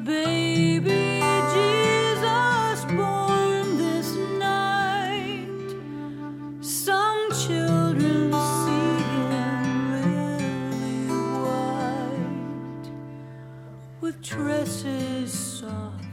baby Jesus born this night. Some children see him lily white, with tresses soft